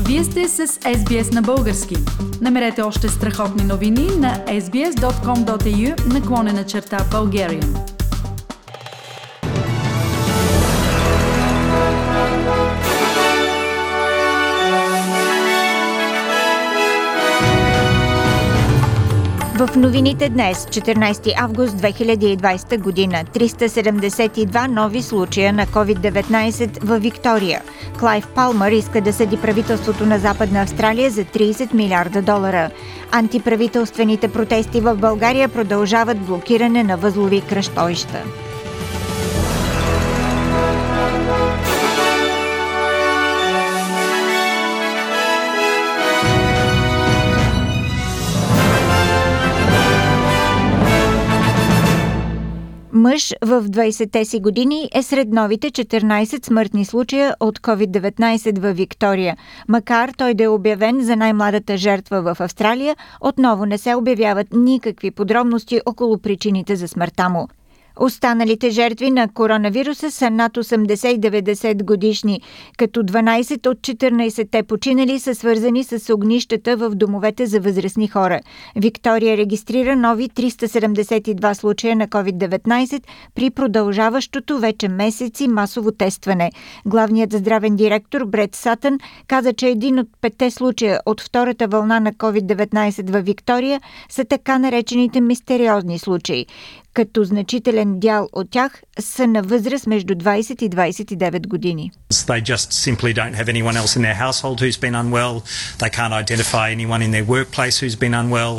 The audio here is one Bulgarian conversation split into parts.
Вие сте с SBS на български. Намерете още страхотни новини на sbs.com.au/Bulgarian. В новините днес, 14 август 2020 година, 372 нови случая на COVID-19 във Виктория. Клайв Палмър иска да съди правителството на Западна Австралия за $30 милиарда. Антиправителствените протести в България продължават блокиране на възлови кръстовища. Мъж в 20-те си години е сред новите 14 смъртни случая от COVID-19 във Виктория. Макар той да е обявен за най-младата жертва в Австралия, отново не се обявяват никакви подробности около причините за смъртта му. Останалите жертви на коронавируса са над 80-90 годишни, като 12 от 14-те починали са свързани с огнищата в домовете за възрастни хора. Виктория регистрира нови 372 случая на COVID-19 при продължаващото вече месеци масово тестване. Главният здравен директор Брет Сатън каза, че един от 5 случая от втората вълна на COVID-19 във Виктория са така наречените мистериозни случаи, като значителен дял от тях са на възраст между 20 и 29 години. They just simply don't have anyone else in their household who's been unwell. They can't identify anyone in their workplace who's been unwell.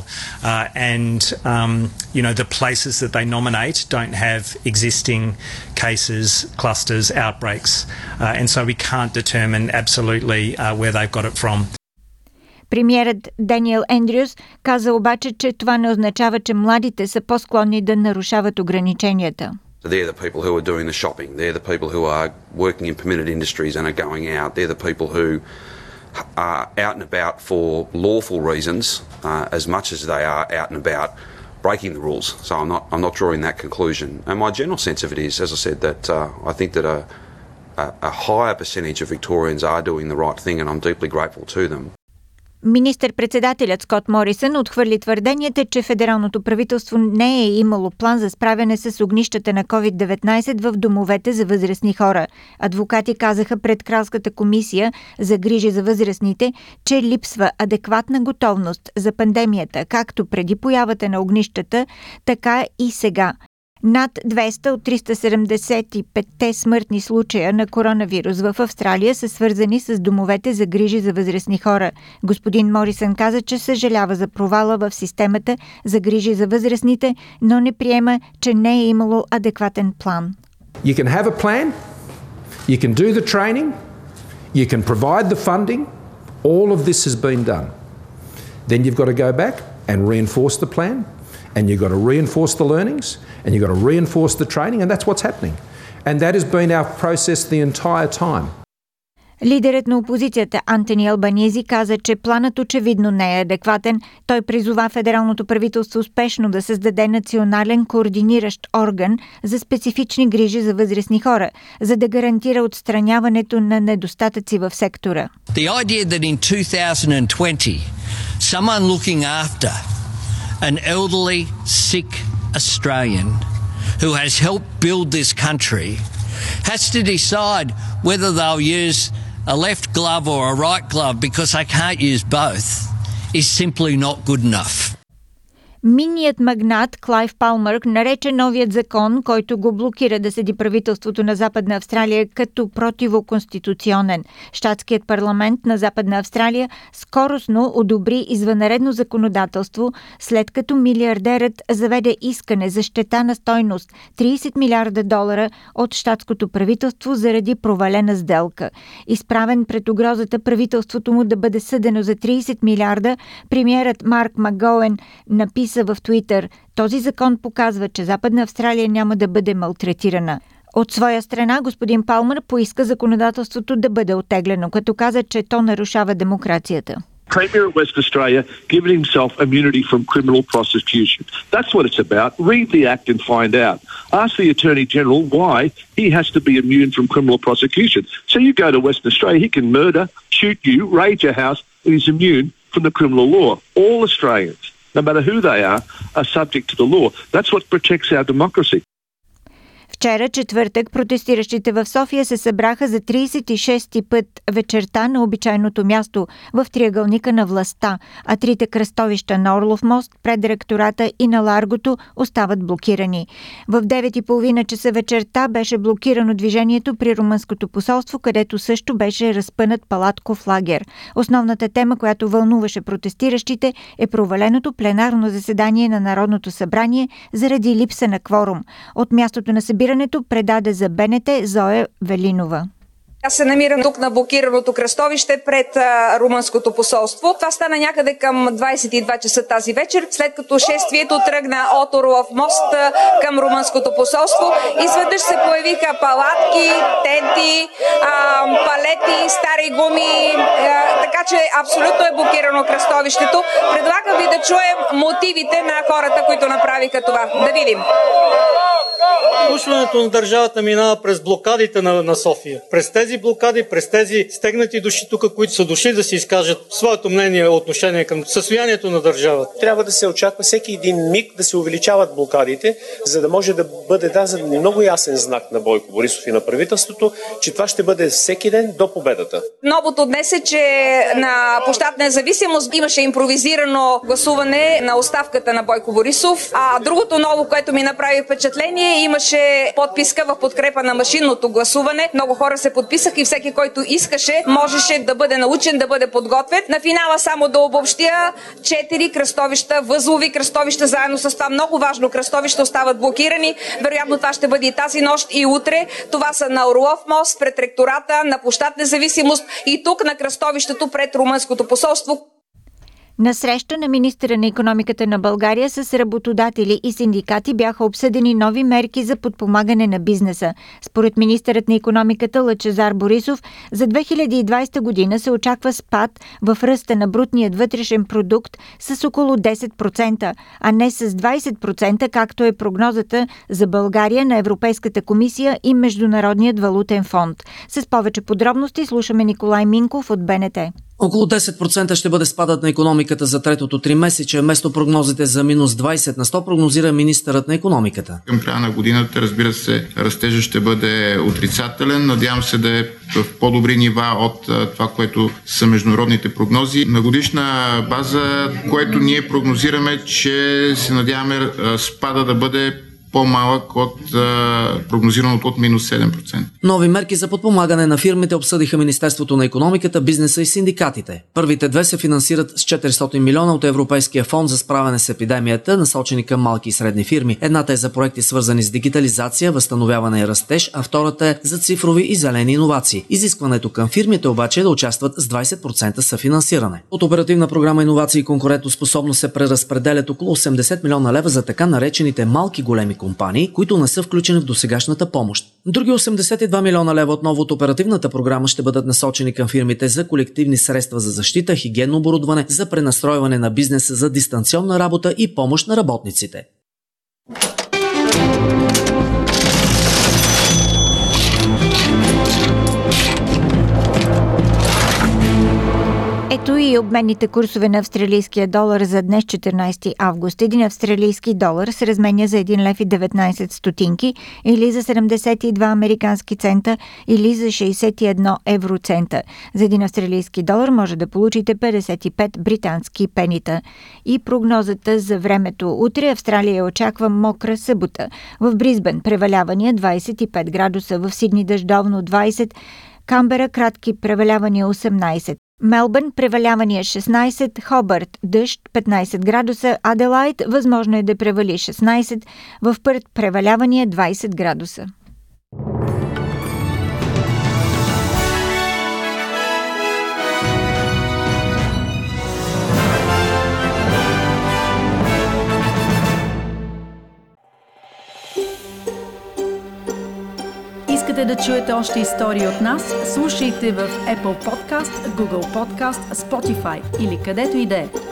The places that they nominate don't have existing cases, clusters, outbreaks. And so we can't determine absolutely where they've got it from. Премиерът Даниел Ендрюс каза обаче, че това не означава, че младите са по-склонни да нарушават ограниченията. They're the people who are doing the shopping. They're the people who are working in permitted industries and are going out. They're the people who are out and about for lawful reasons as much as they are out and about breaking the rules. So I'm not drawing that conclusion. And my general sense of it is, as I said, that I think that a higher percentage of Victorians are doing the right thing, and I'm deeply grateful to them. Министър-председателят Скот Морисън отхвърли твърденията, че федералното правителство не е имало план за справяне с огнищата на COVID-19 в домовете за възрастни хора. Адвокати казаха пред Кралската комисия за грижи за възрастните, че липсва адекватна готовност за пандемията, както преди появата на огнищата, така и сега. Над 200 от 375-те смъртни случая на коронавирус в Австралия са свързани с домовете за грижи за възрастни хора. Господин Морисън каза, че съжалява за провала в системата за грижи за възрастните, но не приема, че не е имало адекватен план. You can have a plan, you can do the training, you can provide the funding. All of this has been done. Then you've got to go back and reinforce the plan. And you've got to reinforce the learnings, and you've got to reinforce the training, and that's what's happening. And that has been our process the entire time. Лидерът на опозицията Антони Албанизи каза, че планът очевидно не е адекватен. Той призова федералното правителство успешно да създаде национален координиращ орган за специфични грижи за възрастни хора, за да гарантира отстраняването на недостатъци в сектора. The idea that in 2020 someone looking after an elderly, sick Australian who has helped build this country has to decide whether they'll use a left glove or a right glove because they can't use both is simply not good enough. Минният магнат Клайв Палмър нарече новият закон, който го блокира да седи правителството на Западна Австралия, като противоконституционен. Щатският парламент на Западна Австралия скоростно одобри извънредно законодателство, след като милиардерът заведе искане за щета на стойност $30 милиарда от щатското правителство заради провалена сделка. Изправен пред угрозата правителството му да бъде съдено за 30 милиарда, премиерът Марк Магоуен написа в Твитър: този закон показва, че Западна Австралия няма да бъде малтретирана. От своя страна господин Палмър поиска законодателството да бъде оттеглено, като каза, че то нарушава демокрацията. Premier of Western Australia giving himself immunity from criminal prosecution. That's what it's about. Read the Act and find out. Ask the Attorney-General why he has to be immune from criminal prosecution. So you go to Western Australia, he can murder, shoot you, raid your house, and he's immune from the criminal law. All Australians, no matter who they are subject to the law. That's what protects our democracy. Вчера, четвъртък, протестиращите в София се събраха за 36-ти път вечерта на обичайното място в триъгълника на властта, а трите кръстовища на Орлов мост, пред ректората и на Ларгото остават блокирани. В 9:30 часа вечерта беше блокирано движението при румънското посолство, където също беше разпънат палатков лагер. Основната тема, която вълнуваше протестиращите, е проваленото пленарно заседание на Народното събрание заради липса на кворум. От мястото на събирането предаде за БНТ Зоя Велинова. Аз се намирам тук на блокираното кръстовище пред румънското посолство. Това стана някъде към 22 часа тази вечер, след като шествието тръгна от Орлов мост към румънското посолство. Изведнъж се появиха палатки, тенти, палети, стари гуми, така че абсолютно е блокирано кръстовището. Предлагам ви да чуем мотивите на хората, които направиха това. Да видим. Слушването на държавата минава през блокадите на София. През тези блокади, през тези стегнати души тук, които са дошли да си изкажат своето мнение, отношение към състоянието на държавата. Трябва да се очаква всеки един миг да се увеличават блокадите, за да може да бъде даден много ясен знак на Бойко Борисов и на правителството, че това ще бъде всеки ден до победата. Новото днес е, че на площад Независимост имаше импровизирано гласуване на оставката на Бойко Борисов. А другото ново, което ми направи впечатление, имаше подписка в подкрепа на машинното гласуване. Много хора се подписаха и всеки, който искаше, можеше да бъде научен, да бъде подготвен. На финала само да обобщя 4 кръстовища, възлови кръстовища, заедно с това много важно кръстовище остават блокирани. Вероятно това ще бъде и тази нощ и утре. Това са на Орлов мост, пред ректората, на площад Независимост и тук на кръстовището пред румънското посолство. На среща на министъра на икономиката на България с работодатели и синдикати бяха обсъдени нови мерки за подпомагане на бизнеса. Според министърът на икономиката Лъчезар Борисов, за 2020 година се очаква спад в ръста на брутният вътрешен продукт с около 10%, а не с 20%, както е прогнозата за България на Европейската комисия и Международният валутен фонд. С повече подробности слушаме Николай Минков от БНТ. Около 10% ще бъде спадът на икономиката за третото тримесечие, вместо прогнозите за минус 20%, прогнозира министърът на икономиката. Към края на годината, разбира се, растежът ще бъде отрицателен. Надявам се да е в по-добри нива от това, което са международните прогнози. На годишна база, което ние прогнозираме, че се надяваме спада да бъде по-малък от прогнозираното от минус 7%. Нови мерки за подпомагане на фирмите обсъдиха Министерството на икономиката, бизнеса и синдикатите. Първите две се финансират с 400 милиона от Европейския фонд за справяне с епидемията, насочени към малки и средни фирми. Едната е за проекти свързани с дигитализация, възстановяване и растеж, а втората е за цифрови и зелени иновации. Изискването към фирмите обаче е да участват с 20% съфинансиране. От оперативна програма Иновации и конкурентоспособност се преразпределят около 80 милиона лева за така наречените малки големи компании, които не са включени в досегашната помощ. Други 82 милиона лева отново от оперативната програма ще бъдат насочени към фирмите за колективни средства за защита, хигиенно оборудване, за пренастройване на бизнеса за дистанционна работа и помощ на работниците. Ето и обменните курсове на австралийския долар за днес, 14 август. Един австралийски долар се разменя за 1 лев и 19 стотинки или за 72 американски цента или за 61 евроцента. За един австралийски долар може да получите 55 британски пенита. И прогнозата за времето. Утре Австралия очаква мокра събота. В Бризбен превалявания 25 градуса, в Сидни дъждовно 20, Камбера кратки превалявания 18. Мелбърн превалявания 16, Хобърт дъжд 15 градуса, Аделайд възможно е да превали 16, в Пърт превалявания 20 градуса. искате да чуете още истории от нас, слушайте в Apple Podcast, Google Podcast, Spotify или където и да е.